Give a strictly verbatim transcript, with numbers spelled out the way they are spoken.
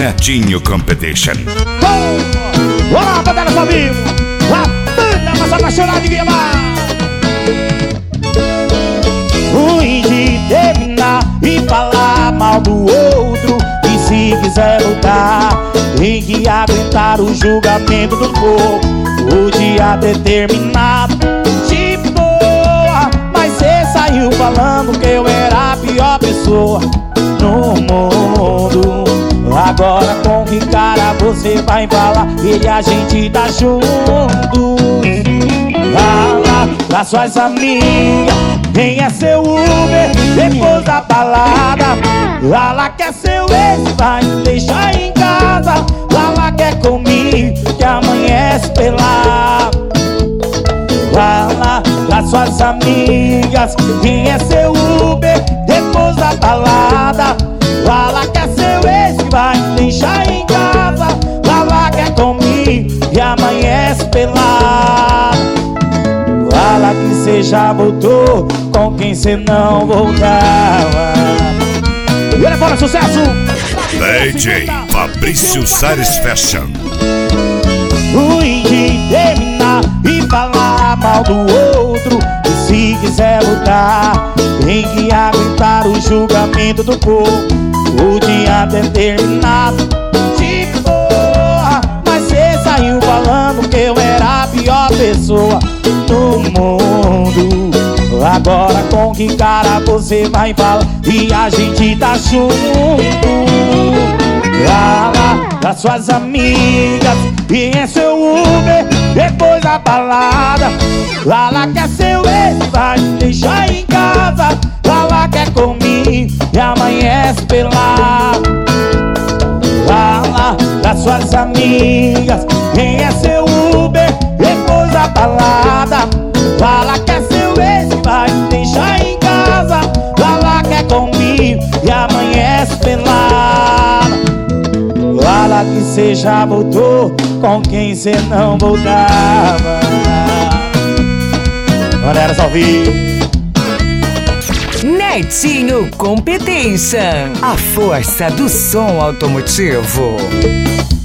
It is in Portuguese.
Netinho Competition. Olá, batalha ao vivo. A banda mais apaixonada de Guiamar. Ruim de terminar e falar mal do outro. E se quiser lutar, tem que aguentar o julgamento do povo. O dia determinado, de boa. Mas cê saiu falando que eu era a pior pessoa no mundo. Agora com que cara você vai falar que a gente tá junto? Fala pra suas amigas quem é seu Uber depois da balada. Lala quer seu ex, vai me deixar em casa. Lala quer comigo que amanhece pelado. Fala pra suas amigas quem é seu Uber depois da balada. Lala quer seu ex, vai me deixar em casa. Lala quer comigo e amanhece pelado. Fala que cê já voltou com quem cê não voltava. E olha fora, sucesso! D J Fabrício Salles Fashion. Ruim de terminar e falar mal do outro. E se quiser lutar, tem que aguentar o julgamento do povo. O dia determinado, de boa. Mas cê saiu falando que eu era a pior pessoa do mundo. Agora com que cara você vai falar e a gente tá junto? Fala das suas amigas e é seu Uber depois da balada. Lala quer seu ex, vai me deixar em casa. Lala quer comigo e amanhece pelado. Fala das suas amigas quem é seu Uber depois da balada. Lala quer seu ex, vai me deixar em casa. Lala quer comigo e amanhece pelado. Fala que cê já voltou com quem cê não voltava. Galera, ao vivo. Netinho Competition, a força do som automotivo.